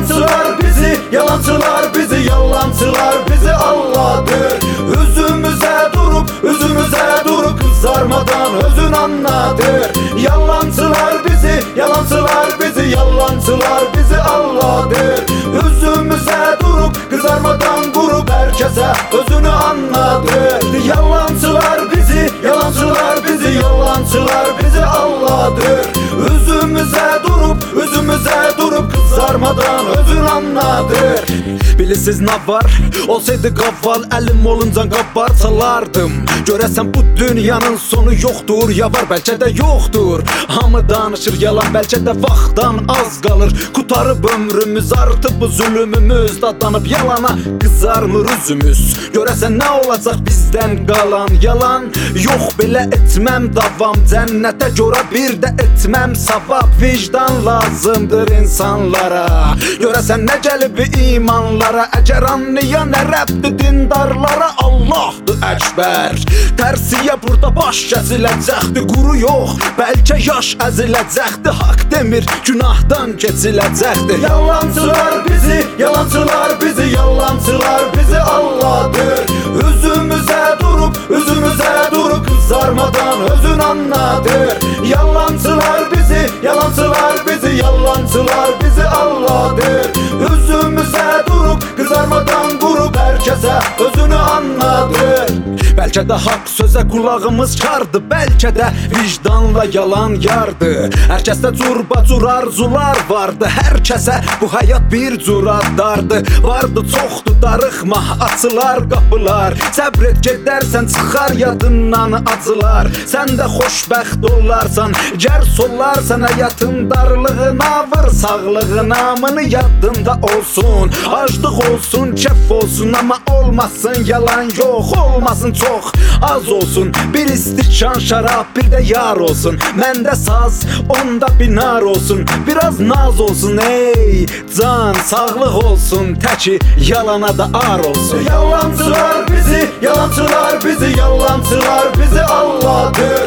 Yalancılar bizi, yalancılar bizi, yalancılar bizi aldadır. Üzümüze durup kızarmadan özün anladır. Yalancılar bizi, yalancılar bizi, yalancılar bizi aldadır. Üzümüze durup kızarmadan grup herkese özünü anladır. Yalancılar bizi, yalancılar bizi, yalancılar bizi aldadır. Üzümüze durup kızarmadan özün anladır. Bilirsiniz ne var? Olsaydı qavval əlim olunca qapar salardım. Görəsən bu dünyanın sonu yoxdur, ya var bəlkə də yoxdur. Hamı danışır yalan, bəlkə də vaxtdan az qalır. Qutarıb ömrümüz, artıb bu zulümümüz, dadanıb yalana qızarmır üzümüz. Görəsən nə olacaq bizdən qalan yalan? Yox belə etməm davam, cənnətə görə bir də etməm savab. Vicdan lazımdır insanlara, görəsən nə gəlib imanlara. Əgər anlayan ərəbdir dindarlara, Allahdır əkbər. Tərsiyə burada baş kəsiləcəkdir, quru yox, bəlkə yaş əziləcəkdir. Haqq demir, günahdan keçiləcəkdir. Yalancılar bizi, yalancılar bizi, yalancılar bizi aldadır. Üzümüze durup kızarmadan özün anladır. Yalancılar bizi, yalancılar bizi, yalancılar bizi aldadır. Üzümüze durup kızarmadan grup herkese özünü anladır. Bəlkə də haqq sözə qulağımız kardı, bəlkə də vicdanla yalan yardı. Hər kəsdə curbacur arzular vardı, hər kəsə bu həyat bir cür addardı. Vardı çoxdu darıxma, açılar qapılar, səbr et gedərsən çıxar yadından acılar. Sən də xoşbəxt olarsan, gər solarsan həyatın darlığına, vır sağlığın amını yadında olsun. Aclıq olsun, kəf olsun, amma olmasın yalan yox, olmasın çox az olsun. Bir istikan şarap, bir də yar olsun. Məndə saz, onda binar olsun. Biraz naz olsun ey can, sağlıq olsun, təki yalana da ar olsun. Yalancılar bizi, yalancılar bizi, yalancılar bizi aldadır.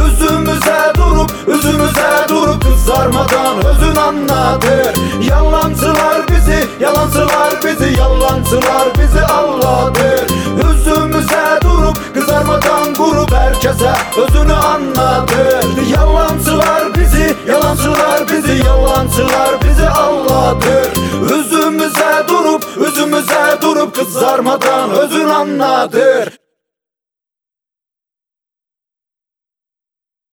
Üzümüze durup kızarmadan özün anladır. Yalancılar bizi, yalancılar bizi, yalancılar bizi aldadır. Üzümüze durup kızarmadan grup herkese özünü anladır. Yalancılar bizi, yalancılar bizi, yalancılar bizi aldadır. Üzümüze durup kızarmadan özün anladır.